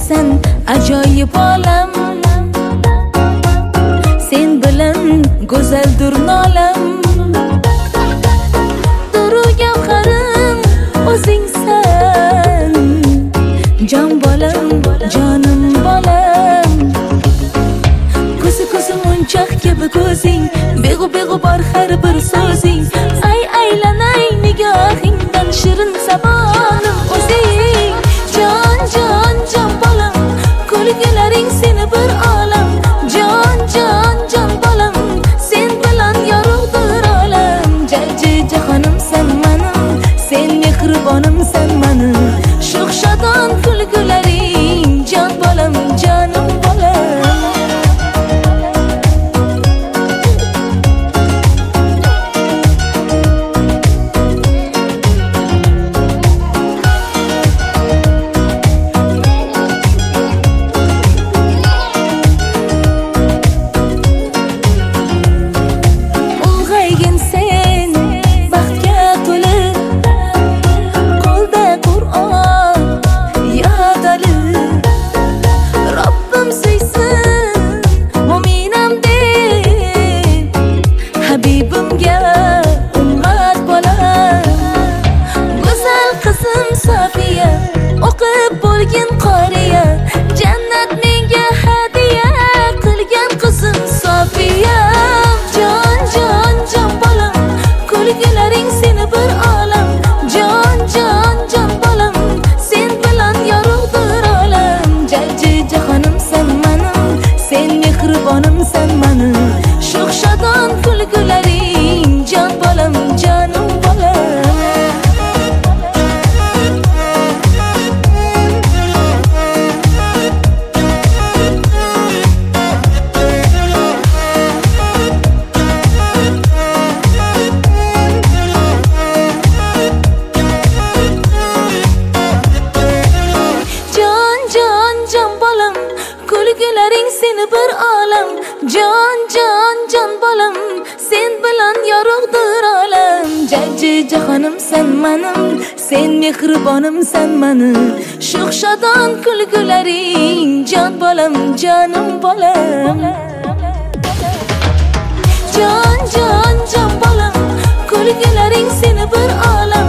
sen ajoyib olam. Sen bilan go'zaldir nolam. Duru gavharim o'zingsan, jon bolam, jonim bolam. Ko'zi munchoq kabi ko'zing, beg'u bor har bir so'zing. Aylanay nigohingdan shirin zamonim o'zing. Jon bolam, kulgularing seni bir olam. Jon bolam, sen bilan yorug'dir olam. Jajji jahonim sen menim, sen mehribonim sen menim. Sho'x-shodon kulgularing, jon bolam, jonim bolam. Safiya o'qib bo'lgin qoriya, jannat menga hadiya qilgan qizim Safiya. Jon bolam, kulgularing seni bir olam. Jon bolam, sen bilan yorug'dir olam. Jajji jahonim sen menim, sen mehribonim sen menim. Sho'x-shodon kulgularing, jon bolam, jonim bolam. Jon bolam, kulgularing seni bir olam. Jon bolam, sen bilan yorug'dir olam. Jajji jahonim sen menim, sen mehribonim sen menim. Sho'x-shodon kulgularing, jon bolam, jonim bolam. Jon bolam, kulgularing seni bir olam.